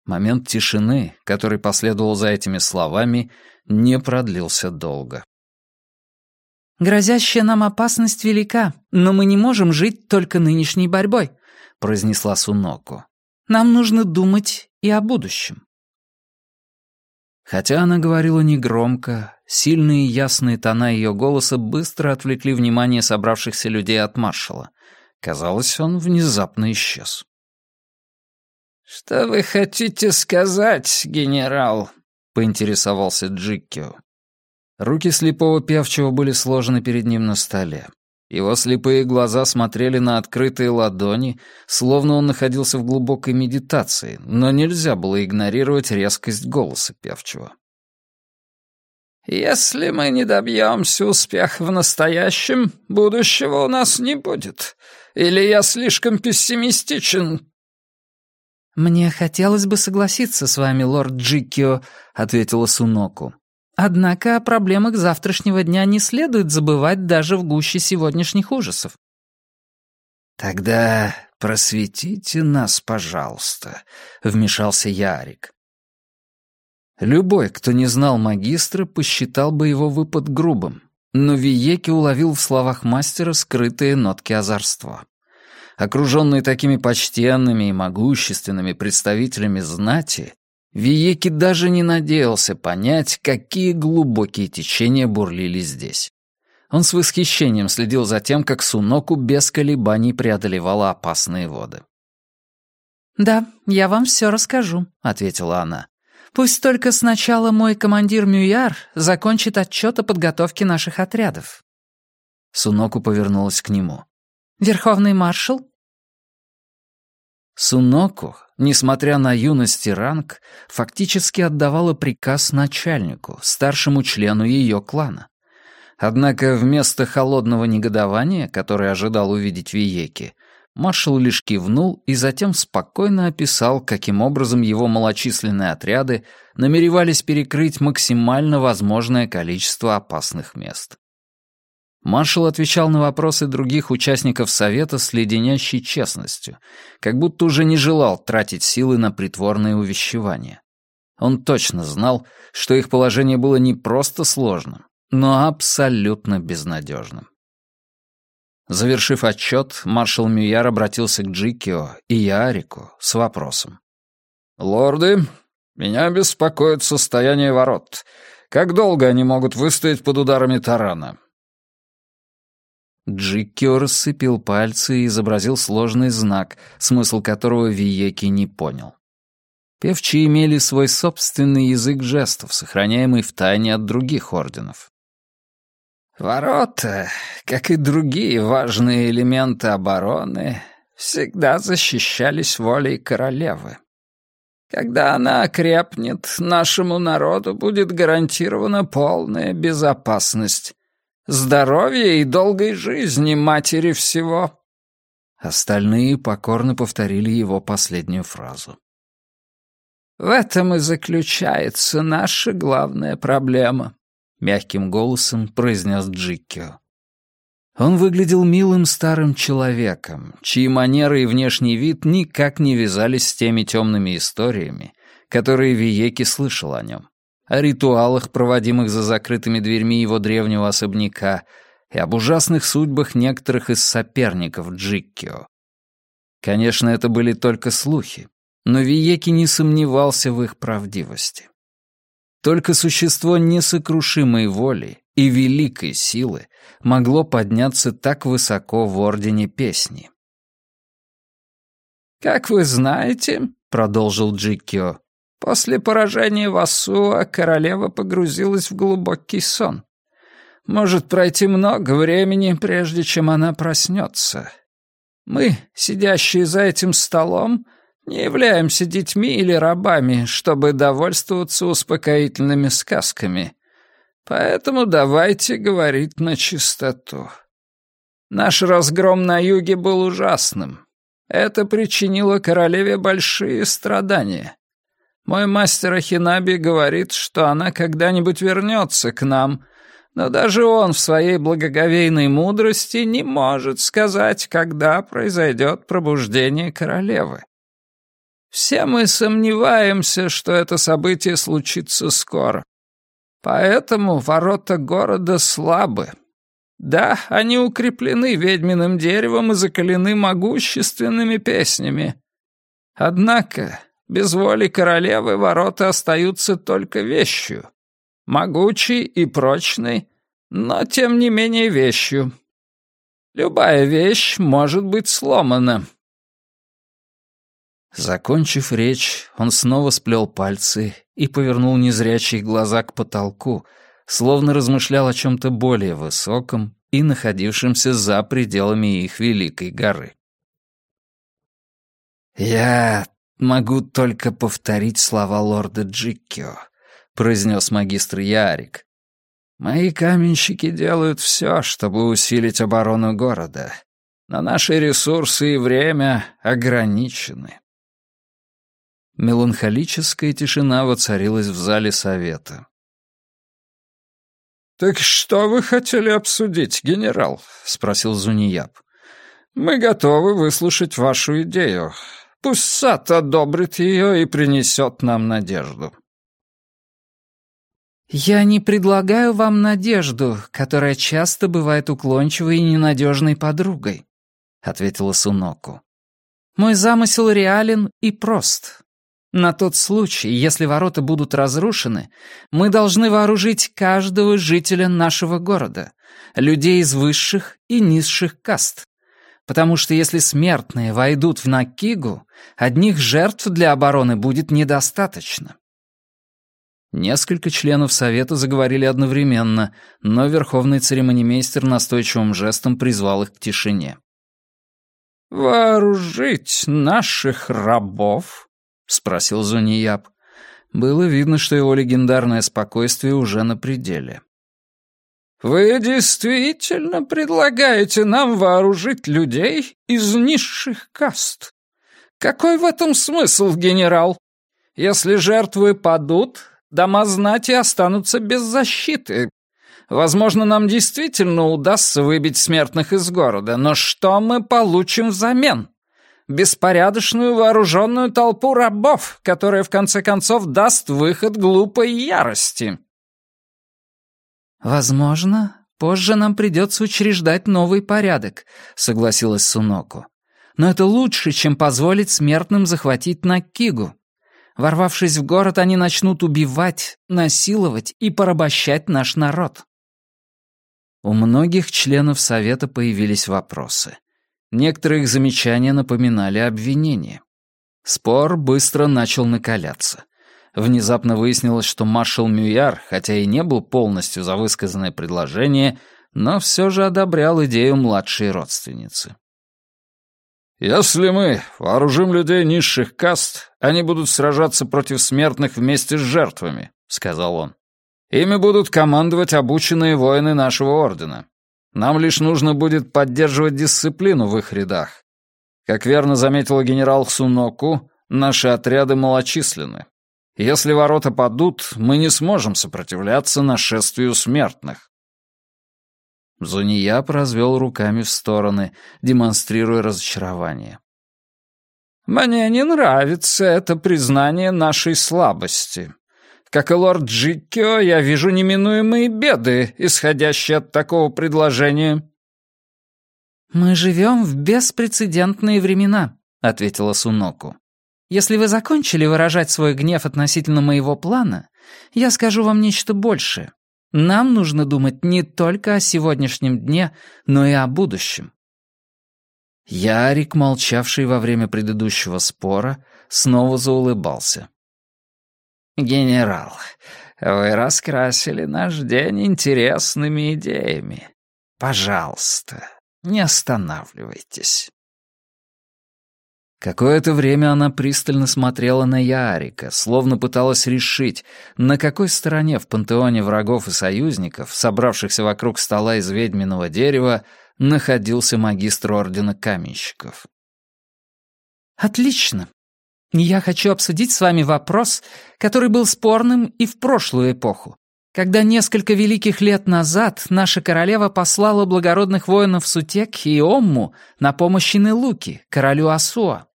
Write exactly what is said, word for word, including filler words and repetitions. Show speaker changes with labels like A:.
A: Момент тишины, который последовал за этими словами, не продлился долго.
B: «Грозящая нам опасность велика, но мы не можем жить только нынешней борьбой», — произнесла Суноку. «Нам нужно думать и о будущем».
A: Хотя она говорила негромко, сильные и ясные тона ее голоса быстро отвлекли внимание собравшихся людей от маршала. Казалось, он внезапно исчез.
C: «Что вы хотите сказать, генерал?» — поинтересовался Джиккио.
A: Руки слепого певчего были сложены перед ним на столе. Его слепые глаза смотрели на открытые ладони, словно он находился в глубокой медитации, но нельзя было игнорировать резкость голоса певчего.
C: «Если мы не добьемся успеха в настоящем, будущего у нас не будет. Или я слишком пессимистичен?»
B: «Мне хотелось бы согласиться с вами, лорд Джиккио», — ответила Суноку. «Однако о проблемах завтрашнего дня не следует забывать даже в гуще сегодняшних ужасов».
A: «Тогда просветите нас, пожалуйста», — вмешался Ярик. Любой, кто не знал магистра, посчитал бы его выпад грубым, но Виеки уловил в словах мастера скрытые нотки озорства. Окруженный такими почтенными и могущественными представителями знати, Виеки даже не надеялся понять, какие глубокие течения бурлили здесь. Он с восхищением следил за тем, как Суноку без колебаний преодолевала опасные воды.
B: «Да, я вам все расскажу», — ответила она. «Пусть только сначала мой командир Мюяр закончит отчет о подготовке наших отрядов».
A: Суноку повернулась к нему.
B: «Верховный маршал?»
A: Суноку, несмотря на юность и ранг, фактически отдавала приказ начальнику, старшему члену ее клана. Однако вместо холодного негодования, которое ожидал увидеть Виеки, маршал лишь кивнул и затем спокойно описал, каким образом его малочисленные отряды намеревались перекрыть максимально возможное количество опасных мест. Маршал отвечал на вопросы других участников совета с леденящей честностью, как будто уже не желал тратить силы на притворные увещевания. Он точно знал, что их положение было не просто сложным, но абсолютно безнадежным. Завершив отчет, маршал Мюяр обратился к Джиккио и Яарику с вопросом.
C: «Лорды, меня беспокоит состояние ворот. Как долго они могут выстоять под ударами тарана?»
A: Джиккио рассыпил пальцы и изобразил сложный знак, смысл которого Виеки не понял. Певчие имели свой собственный язык жестов, сохраняемый в тайне от других орденов.
C: «Ворота, как и другие важные элементы обороны, всегда защищались волей королевы. Когда она окрепнет, нашему народу будет гарантирована полная безопасность. Здоровья и долгой жизни матери всего».
A: Остальные покорно повторили его последнюю фразу.
C: «В этом и заключается наша главная проблема», — мягким голосом произнес Джиккио.
A: Он выглядел милым старым человеком, чьи манеры и внешний вид никак не вязались с теми темными историями, которые Виеки слышал о нем, о ритуалах, проводимых за закрытыми дверьми его древнего особняка, и об ужасных судьбах некоторых из соперников Джиккио. Конечно, это были только слухи, но Виеки не сомневался в их правдивости. Только существо несокрушимой воли и великой силы могло подняться так высоко в Ордене Песни.
C: «Как вы знаете, — продолжил Джиккио, — после поражения Васуа королева погрузилась в глубокий сон. Может пройти много времени, прежде чем она проснется. Мы, сидящие за этим столом, не являемся детьми или рабами, чтобы довольствоваться успокоительными сказками. Поэтому давайте говорить на чистоту. Наш разгром на юге был ужасным. Это причинило королеве большие страдания. Мой мастер Ахинаби говорит, что она когда-нибудь вернется к нам, но даже он в своей благоговейной мудрости не может сказать, когда произойдет пробуждение королевы. Все мы сомневаемся, что это событие случится скоро. Поэтому ворота города слабы. Да, они укреплены ведьминым деревом и закалены могущественными песнями. Однако, без воли королевы ворота остаются только вещью. Могучей и прочной, но тем не менее вещью. Любая вещь может быть сломана.
A: Закончив речь, он снова сплел пальцы и повернул незрячие глаза к потолку, словно размышлял о чем-то более высоком и находившемся за пределами их великой горы. «Я могу только повторить слова лорда Джиккио», — произнес магистр Ярик. «Мои каменщики делают все, чтобы усилить оборону города, но наши ресурсы и время ограничены». Меланхолическая тишина воцарилась в зале совета.
C: «Так что вы хотели обсудить, генерал?» — спросил Зунияп. «Мы готовы выслушать вашу идею. Пусть сад одобрит ее и принесет нам надежду».
B: «Я не предлагаю вам надежду, которая часто бывает уклончивой и ненадежной подругой», — ответила Суноку. «Мой замысел реален и прост. На тот случай, если ворота будут разрушены, мы должны вооружить каждого жителя нашего города, людей из высших и низших каст. Потому что если смертные войдут в Накигу, одних жертв для обороны будет недостаточно».
A: Несколько членов совета заговорили одновременно, но верховный церемонимейстер настойчивым жестом призвал их к тишине.
C: «Вооружить наших рабов?» — спросил Зунияп.
A: Было видно, что его легендарное спокойствие уже на пределе.
C: «Вы действительно предлагаете нам вооружить людей из низших каст? Какой в этом смысл, генерал? Если жертвы падут, дома знати останутся без защиты. Возможно, нам действительно удастся выбить смертных из города, но что мы получим взамен? Беспорядочную вооруженную толпу рабов, которая в конце концов даст выход глупой ярости».
B: «Возможно, позже нам придется учреждать новый порядок», — согласилась Суноку. «Но это лучше, чем позволить смертным захватить Накигу. Ворвавшись в город, они начнут убивать, насиловать и порабощать наш народ».
A: У многих членов совета появились вопросы. Некоторые их замечания напоминали обвинения. Спор быстро начал накаляться. Внезапно выяснилось, что маршал Мюяр, хотя и не был полностью за высказанное предложение, но все же одобрял идею младшей родственницы.
C: «Если мы вооружим людей низших каст, они будут сражаться против смертных вместе с жертвами», — сказал он. «Ими будут командовать обученные воины нашего ордена. Нам лишь нужно будет поддерживать дисциплину в их рядах. Как верно заметила генерал Суноку, наши отряды малочисленны. Если ворота падут, мы не сможем сопротивляться нашествию смертных».
A: Зунияп развел руками в стороны, демонстрируя разочарование.
C: «Мне не нравится это признание нашей слабости. Как и лорд Джиккио, я вижу неминуемые беды, исходящие от такого предложения».
B: «Мы живем в беспрецедентные времена», — ответила Суноку. «Если вы закончили выражать свой гнев относительно моего плана, я скажу вам нечто большее. Нам нужно думать не только о сегодняшнем дне, но и о будущем».
A: Ярик, молчавший во время предыдущего спора, снова заулыбался.
C: «Генерал, вы раскрасили наш день интересными идеями. Пожалуйста, не останавливайтесь».
A: Какое-то время она пристально смотрела на Ярика, словно пыталась решить, на какой стороне в пантеоне врагов и союзников, собравшихся вокруг стола из ведьминого дерева, находился магистр Ордена Каменщиков.
B: «Отлично. Я хочу обсудить с вами вопрос, который был спорным и в прошлую эпоху, когда несколько великих лет назад наша королева послала благородных воинов Сутек и Омму на помощь Инелуки, королю Асуа.